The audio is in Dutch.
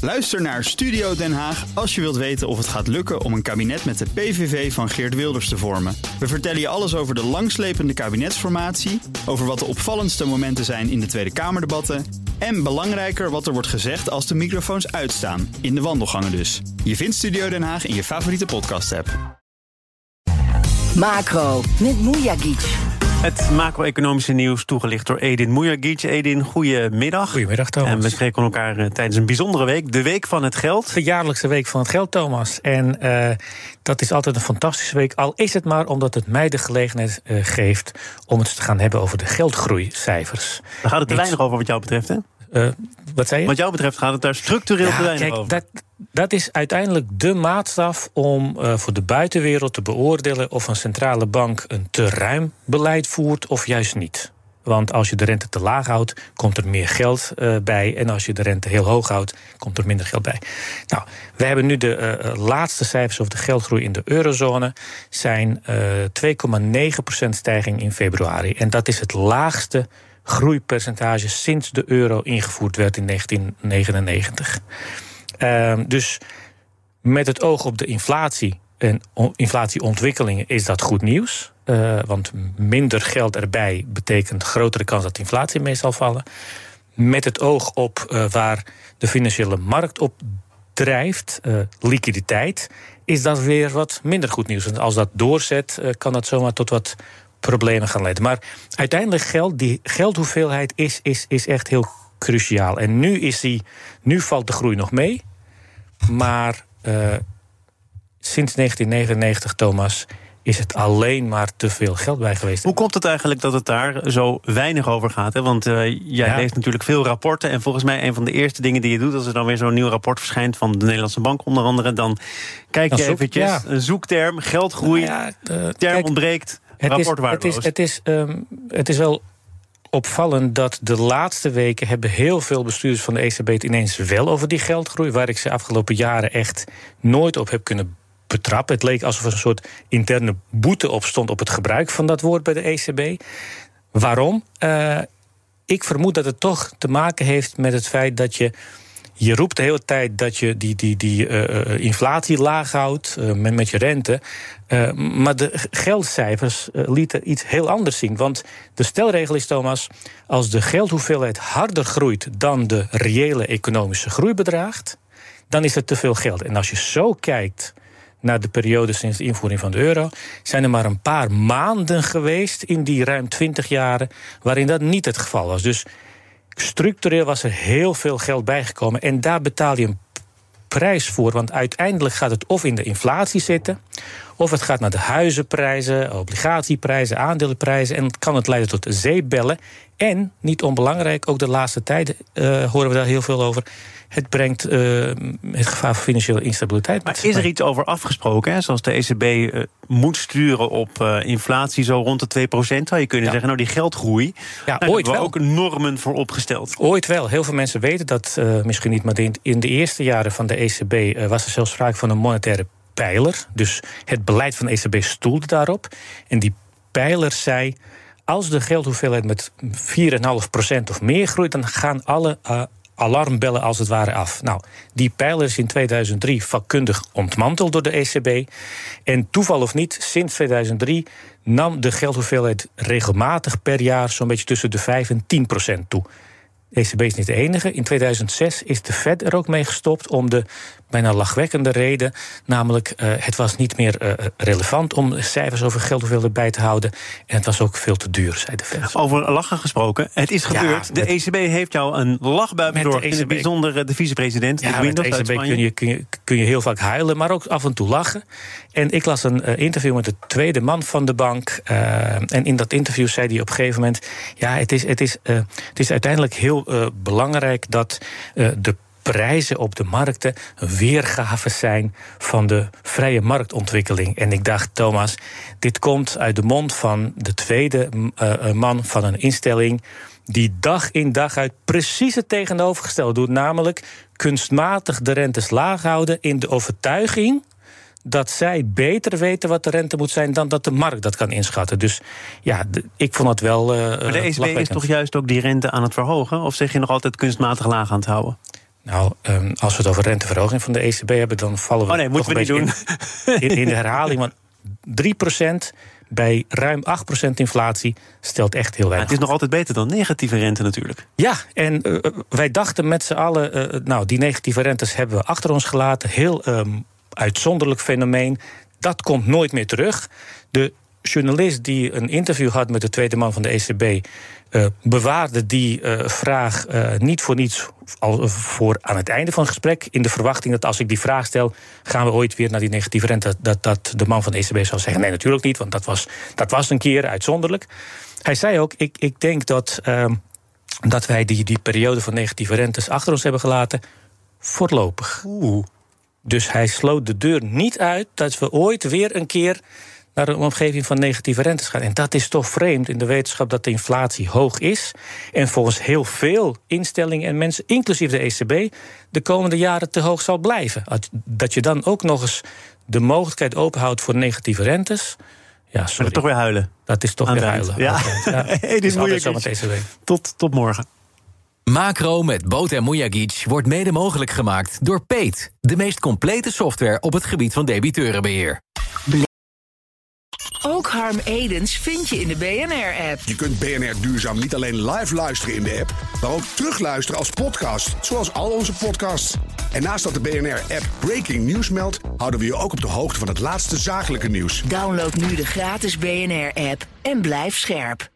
Luister naar Studio Den Haag als je wilt weten of het gaat lukken om een kabinet met de PVV van Geert Wilders te vormen. We vertellen je alles over de langslepende kabinetsformatie, over wat de opvallendste momenten zijn in de Tweede Kamerdebatten en belangrijker wat er wordt gezegd als de microfoons uitstaan, in de wandelgangen dus. Je vindt Studio Den Haag in je favoriete podcast-app. Macro met Mujagic. Het macro-economische nieuws toegelicht door Edin Mujagic. Edin, goedemiddag. Goedemiddag, Thomas. En we spreken elkaar tijdens een bijzondere week. De Week van het Geld. De jaarlijkse Week van het Geld, Thomas. En dat is altijd een fantastische week. Al is het maar omdat het mij de gelegenheid geeft om het te gaan hebben over de geldgroeicijfers. Daar gaat het te weinig over wat jou betreft, hè? Wat zei je? Wat jou betreft gaat het daar structureel te weinig over. Dat is uiteindelijk de maatstaf om voor de buitenwereld te beoordelen of een centrale bank een te ruim beleid voert of juist niet. Want als je de rente te laag houdt, komt er meer geld bij. En als je de rente heel hoog houdt, komt er minder geld bij. Nou, we hebben nu de laatste cijfers over de geldgroei in de eurozone. Zijn 2,9% stijging in februari. En dat is het laagste groeipercentage sinds de euro ingevoerd werd in 1999. Dus met het oog op de inflatie en inflatieontwikkelingen is dat goed nieuws. Want minder geld erbij betekent grotere kans dat de inflatie mee zal vallen. Met het oog op waar de financiële markt op drijft, liquiditeit, is dat weer wat minder goed nieuws. En als dat doorzet, kan dat zomaar tot wat problemen gaan leiden. Maar uiteindelijk die geldhoeveelheid is echt heel cruciaal. En nu valt de groei nog mee. Maar sinds 1999, Thomas, is het alleen maar te veel geld bij geweest. Hoe komt het eigenlijk dat het daar zo weinig over gaat? Hè? Want jij leest natuurlijk veel rapporten. En volgens mij een van de eerste dingen die je doet, als er dan weer zo'n nieuw rapport verschijnt van de Nederlandse Bank onder andere, dan kijk je eventjes, een zoekterm, geldgroei, term ontbreekt, rapport waardeloos. Het is wel opvallend dat de laatste weken hebben heel veel bestuurders van de ECB het ineens wel over die geldgroei, waar ik ze afgelopen jaren echt nooit op heb kunnen betrappen. Het leek alsof er een soort interne boete op stond op het gebruik van dat woord bij de ECB. Waarom? Ik vermoed dat het toch te maken heeft met het feit dat je roept de hele tijd dat je die inflatie laag houdt met je rente. Maar de geldcijfers lieten iets heel anders zien. Want de stelregel is, Thomas, als de geldhoeveelheid harder groeit dan de reële economische groei bedraagt, dan is er te veel geld. En als je zo kijkt naar de periode sinds de invoering van de euro, zijn er maar een paar maanden geweest in die ruim 20 jaren waarin dat niet het geval was. Dus structureel was er heel veel geld bijgekomen. En daar betaal je een prijs voor. Want uiteindelijk gaat het of in de inflatie zitten, of het gaat naar de huizenprijzen, obligatieprijzen, aandelenprijzen. En kan het leiden tot zeepbellen. En, niet onbelangrijk, ook de laatste tijden horen we daar heel veel over. Het brengt het gevaar van financiële instabiliteit. Maar is er iets over afgesproken? Hè? Zoals de ECB moet sturen op inflatie zo rond de 2%. Zou je kunnen zeggen, nou die geldgroei, daar hebben we ook normen voor opgesteld. Ooit wel. Heel veel mensen weten dat misschien niet. Maar in de eerste jaren van de ECB was er zelfs sprake van een monetaire pijler. Dus het beleid van de ECB stoelde daarop. En die pijler zei, als de geldhoeveelheid met 4,5% of meer groeit, dan gaan alle alarmbellen als het ware af. Nou, die pijler is in 2003 vakkundig ontmanteld door de ECB. En toeval of niet, sinds 2003 nam de geldhoeveelheid regelmatig per jaar zo'n beetje tussen de 5 en 10% toe. De ECB is niet de enige. In 2006 is de Fed er ook mee gestopt om de bijna lachwekkende reden, namelijk het was niet meer relevant om cijfers over geldhoeveelheid bij te houden. En het was ook veel te duur, zei de Fed. Over lachen gesproken, het is gebeurd. De ECB heeft jou een lachbui bezorgd. In het bijzonder de vicepresident. Ja, met de ECB kun je heel vaak huilen, maar ook af en toe lachen. En ik las een interview met de tweede man van de bank. En in dat interview zei hij op een gegeven moment, ja, het is uiteindelijk heel belangrijk dat de prijzen op de markten weergave zijn van de vrije marktontwikkeling. En ik dacht, Thomas, dit komt uit de mond van de tweede man van een instelling die dag in dag uit precies het tegenovergestelde doet, namelijk kunstmatig de rentes laag houden in de overtuiging dat zij beter weten wat de rente moet zijn dan dat de markt dat kan inschatten. Dus ja, ik vond het wel. Maar de ECB is toch juist ook die rente aan het verhogen? Of zeg je nog altijd kunstmatig laag aan het houden? Nou, als we het over renteverhoging van de ECB hebben, dan vallen we moeten we niet doen. In de herhaling. Want 3% bij ruim 8% inflatie stelt echt heel weinig. Het is nog altijd beter dan negatieve rente natuurlijk. Ja, en wij dachten met z'n allen, die negatieve rentes hebben we achter ons gelaten. Heel uitzonderlijk fenomeen. Dat komt nooit meer terug. De journalist die een interview had met de tweede man van de ECB... bewaarde die vraag niet voor niets voor aan het einde van het gesprek... in de verwachting dat als ik die vraag stel... gaan we ooit weer naar die negatieve rente... dat de man van de ECB zou zeggen... nee, natuurlijk niet, want dat was een keer uitzonderlijk. Hij zei ook, ik denk dat wij die periode van negatieve rentes... achter ons hebben gelaten, voorlopig. Dus hij sloot de deur niet uit dat we ooit weer een keer... naar een omgeving van negatieve rentes gaan. En dat is toch vreemd in de wetenschap dat de inflatie hoog is... en volgens heel veel instellingen en mensen, inclusief de ECB... de komende jaren te hoog zal blijven. Dat je dan ook nog eens de mogelijkheid openhoudt voor negatieve rentes... Ja, sorry. Toch weer huilen. Dat is toch weer huilen. Ja. Dit is moeilijk zo met ECB. Tot morgen. Macro met Boot en Mujagic wordt mede mogelijk gemaakt door Peet. De meest complete software op het gebied van debiteurenbeheer. Ook Harm Edens vind je in de BNR-app. Je kunt BNR Duurzaam niet alleen live luisteren in de app... maar ook terugluisteren als podcast, zoals al onze podcasts. En naast dat de BNR-app Breaking News meldt... houden we je ook op de hoogte van het laatste zakelijke nieuws. Download nu de gratis BNR-app en blijf scherp.